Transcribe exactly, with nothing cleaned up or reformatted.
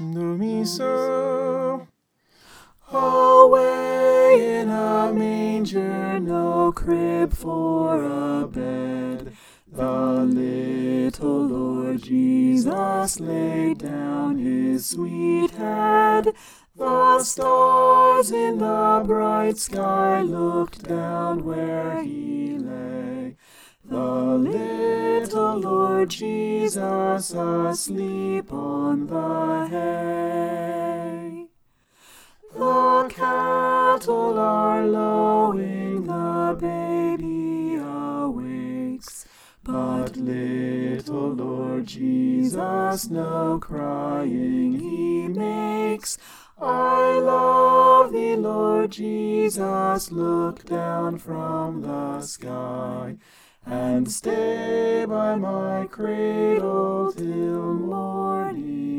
Do me so. Away in a manger, no crib for a bed, the little Lord Jesus laid down his sweet head. The stars in the bright sky looked down where he lay. The little Lord Jesus asleep on the hay. The cattle are lowing, the baby awakes, but little Lord Jesus no crying he makes. I love thee, Lord Jesus, look down from the sky, and stay by my cradle till morning.